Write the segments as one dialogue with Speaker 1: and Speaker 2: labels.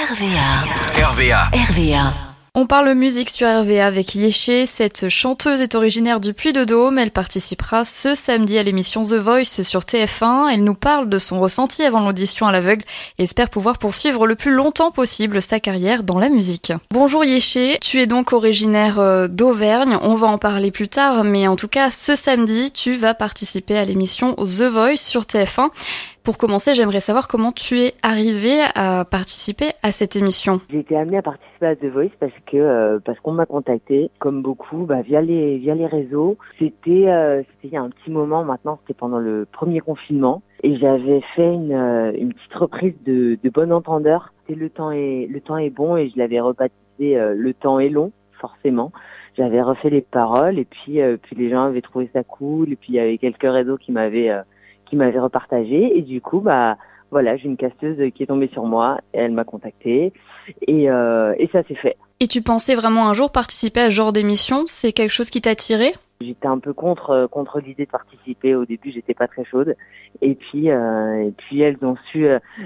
Speaker 1: RVA. On parle musique sur RVA avec Yéché. Cette chanteuse est originaire du Puy-de-Dôme. Elle participera ce samedi à l'émission The Voice sur TF1. Elle nous parle de son ressenti avant l'audition à l'aveugle et espère pouvoir poursuivre le plus longtemps possible sa carrière dans la musique. Bonjour Yéché, tu es donc originaire d'Auvergne. On va en parler plus tard, mais en tout cas ce samedi, tu vas participer à l'émission The Voice sur TF1. Pour commencer, j'aimerais savoir comment tu es arrivée à participer à cette émission.
Speaker 2: J'ai été amenée à participer à The Voice parce qu'on m'a contacté, comme beaucoup, via les réseaux. C'était il y a un petit moment maintenant, c'était pendant le premier confinement, et j'avais fait une petite reprise de Bon Entendeur. C'était Le temps est bon, et je l'avais rebaptisé Le temps est long, forcément. J'avais refait les paroles, et puis les gens avaient trouvé ça cool, et puis il y avait quelques réseaux qui m'avaient repartagé, et du coup voilà, j'ai une casteuse qui est tombée sur moi, et elle m'a contactée, et ça s'est fait.
Speaker 1: Et tu pensais vraiment un jour participer à ce genre d'émission? C'est quelque chose qui t'a attiré?
Speaker 2: J'étais un peu contre l'idée de participer. Au début, j'étais pas très chaude, et puis elles ont su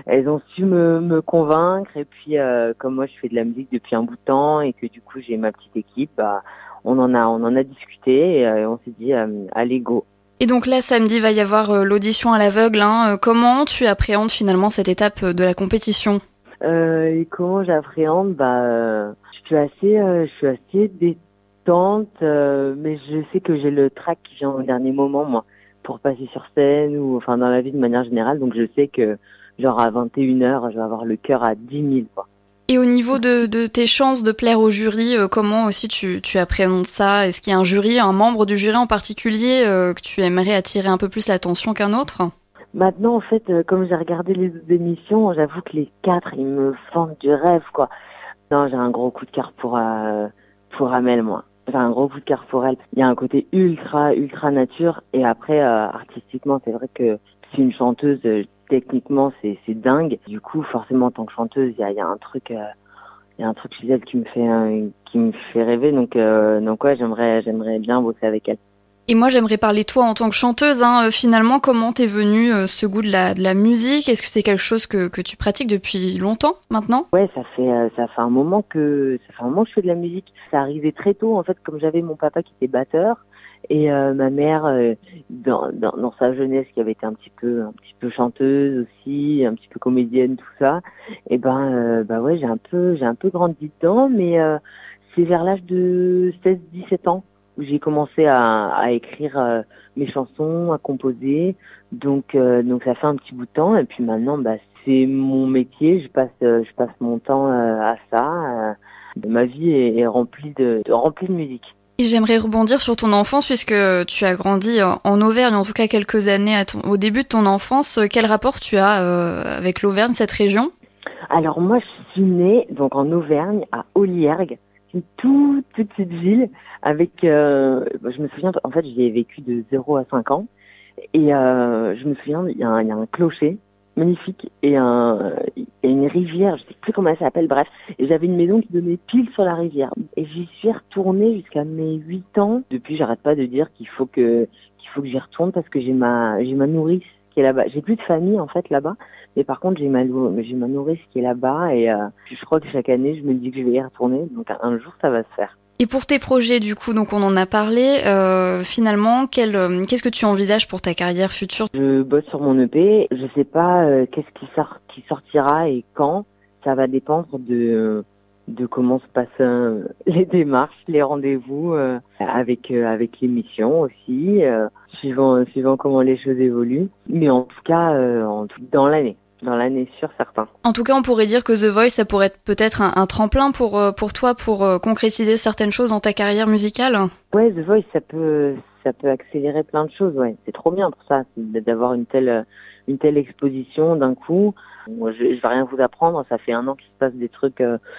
Speaker 2: me convaincre, et puis comme moi je fais de la musique depuis un bout de temps, et que du coup j'ai ma petite équipe, on en a discuté, et on s'est dit allez go.
Speaker 1: Et donc là, samedi, va y avoir l'audition à l'aveugle. Comment tu appréhendes finalement cette étape de la compétition?
Speaker 2: Et comment j'appréhende? Je suis assez détente, mais je sais que j'ai le trac qui vient au dernier moment, moi, pour passer sur scène ou enfin dans la vie de manière générale. Donc je sais que genre à 21h, je vais avoir le cœur à 10 000, quoi.
Speaker 1: Et au niveau de tes chances de plaire au jury, comment aussi tu appréhendes ça? Est-ce qu'il y a un membre du jury en particulier que tu aimerais attirer un peu plus l'attention qu'un autre?
Speaker 2: Maintenant, en fait, comme j'ai regardé les autres émissions, j'avoue que les 4, ils me fendent du rêve, quoi. Non, j'ai un gros coup de cœur pour Amel, moi. J'ai un gros coup de cœur pour elle. Il y a un côté ultra nature, et après, artistiquement, c'est vrai que c'est une chanteuse. Techniquement, c'est dingue. Du coup, forcément, en tant que chanteuse, il y a un truc chez elle qui me fait rêver. Donc ouais, j'aimerais bien bosser avec elle.
Speaker 1: Et moi, j'aimerais parler de toi en tant que chanteuse. Finalement, comment t'es venu ce goût de la musique? Est-ce que c'est quelque chose que tu pratiques depuis longtemps maintenant?
Speaker 2: Ouais, ça fait un moment que je fais de la musique. Ça arrivait très tôt, en fait, comme j'avais mon papa qui était batteur. Et ma mère, dans sa jeunesse, qui avait été un petit peu chanteuse aussi, un petit peu comédienne, tout ça. Et ouais, j'ai un peu grandi dedans, mais c'est vers l'âge de 16-17 ans où j'ai commencé à écrire mes chansons, à composer. Donc ça fait un petit bout de temps, et puis maintenant, c'est mon métier. Je passe mon temps à ça. Ma vie est remplie de musique.
Speaker 1: Et j'aimerais rebondir sur ton enfance, puisque tu as grandi en Auvergne, en tout cas quelques années au début de ton enfance. Quel rapport tu as avec l'Auvergne, cette région?
Speaker 2: Alors moi, je suis née donc en Auvergne, à Olliergues, une toute petite ville avec... je me souviens, en fait, j'y ai vécu de 0 à 5 ans. Et je me souviens, il y a un clocher magnifique et une rivière, je sais plus comment elle s'appelle, bref. Et j'avais une maison qui donnait pile sur la rivière. Et j'y suis retournée jusqu'à mes 8 ans. Depuis, j'arrête pas de dire qu'il faut que j'y retourne, parce que j'ai ma nourrice qui est là-bas. J'ai plus de famille, en fait, là-bas. Mais par contre, j'ai ma nourrice qui est là-bas, et je crois que chaque année, je me dis que je vais y retourner. Donc un jour, ça va se faire.
Speaker 1: Et pour tes projets, du coup, donc on en a parlé, finalement, qu'est-ce que tu envisages pour ta carrière future?
Speaker 2: Je bosse sur mon EP. Je sais pas qu'est-ce qui sortira et quand. Ça va dépendre de comment se passent les démarches, les rendez-vous avec l'émission aussi, suivant comment les choses évoluent. Mais en tout cas, dans l'année. Dans l'année, sûr, certain.
Speaker 1: En tout cas, on pourrait dire que The Voice, ça pourrait être peut-être un tremplin pour toi, pour concrétiser certaines choses dans ta carrière musicale.
Speaker 2: Ouais, The Voice, ça peut accélérer plein de choses. Ouais, c'est trop bien pour ça, d'avoir une telle exposition d'un coup. Moi, je vais rien vous apprendre. Ça fait 1 an qu'il se passe des trucs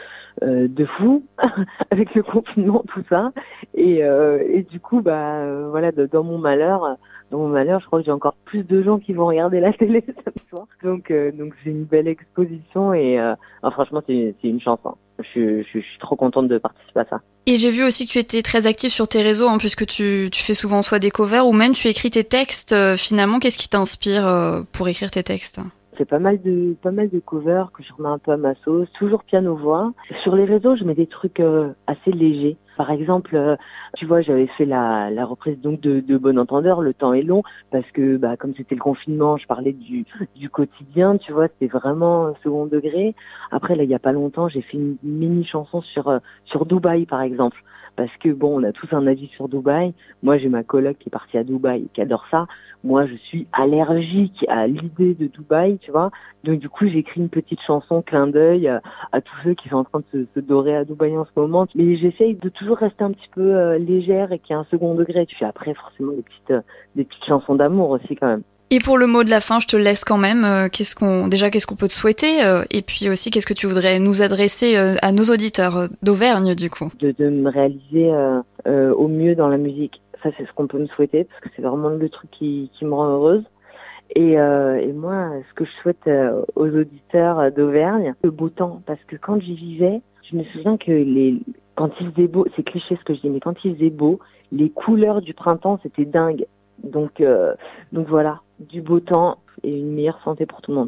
Speaker 2: de fou avec le confinement, tout ça. Et du coup, voilà, dans mon malheur, je crois que j'ai encore plus de gens qui vont regarder la télé samedi soir. Donc c'est une belle exposition, et franchement, c'est une chance. Je suis trop contente de participer à ça.
Speaker 1: Et j'ai vu aussi que tu étais très active sur tes réseaux, puisque tu fais souvent soit des covers ou même tu écris tes textes. Finalement, qu'est-ce qui t'inspire pour écrire tes textes?
Speaker 2: C'est pas mal de covers que je remets un peu à ma sauce, toujours piano-voix. Sur les réseaux, je mets des trucs assez légers. Par exemple, tu vois, j'avais fait la reprise donc de Bon Entendeur, Le temps est long, parce que comme c'était le confinement, je parlais du quotidien, tu vois, c'était vraiment second degré. Après, là, il y a pas longtemps, j'ai fait une mini chanson sur Dubaï, par exemple. Parce que bon, on a tous un avis sur Dubaï. Moi, j'ai ma coloc qui est partie à Dubaï, qui adore ça. Moi, je suis allergique à l'idée de Dubaï, tu vois. Donc, du coup, j'ai écrit une petite chanson, clin d'œil, à tous ceux qui sont en train de se dorer à Dubaï en ce moment. Mais j'essaye de toujours rester un petit peu légère et qu'il y ait un second degré. Puis après, forcément, des petites chansons d'amour aussi, quand même.
Speaker 1: Et pour le mot de la fin, je te laisse quand même. Qu'est-ce qu'on peut te souhaiter et puis aussi, qu'est-ce que tu voudrais nous adresser à nos auditeurs d'Auvergne, du coup?
Speaker 2: De me réaliser au mieux dans la musique. Ça, c'est ce qu'on peut me souhaiter, parce que c'est vraiment le truc qui me rend heureuse. Et moi, ce que je souhaite aux auditeurs d'Auvergne, le beau temps, parce que quand j'y vivais, je me souviens que quand il faisait beau, c'est cliché ce que je dis, mais quand il faisait beau, les couleurs du printemps, c'était dingue. Donc voilà, du beau temps et une meilleure santé pour tout le monde.